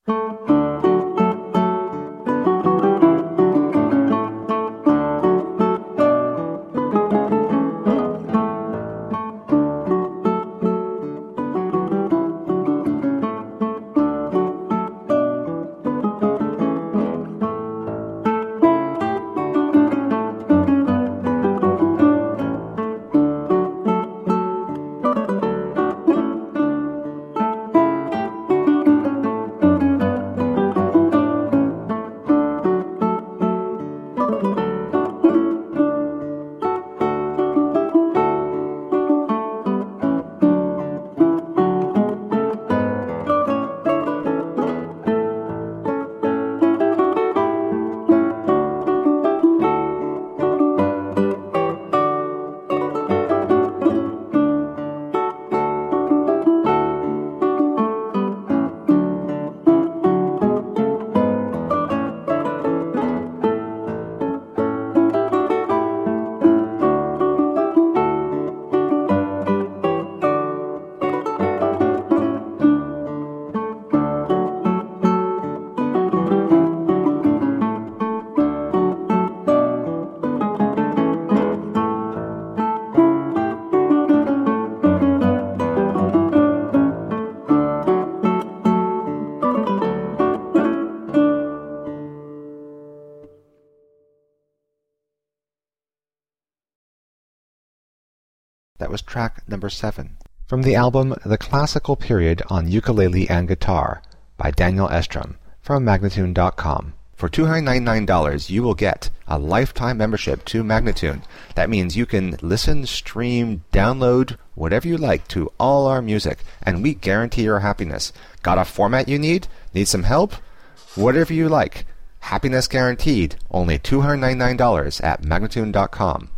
That was track number 7 from the album The Classical Period on Ukulele and Guitar by Daniel Estrom from Magnatune.com. For $299, you will get a lifetime membership to Magnatune. That means you can listen, stream, download, whatever you like to all our music, and we guarantee your happiness. Got a format you need? Need some help? Whatever you like. Happiness guaranteed. Only $299 at Magnatune.com.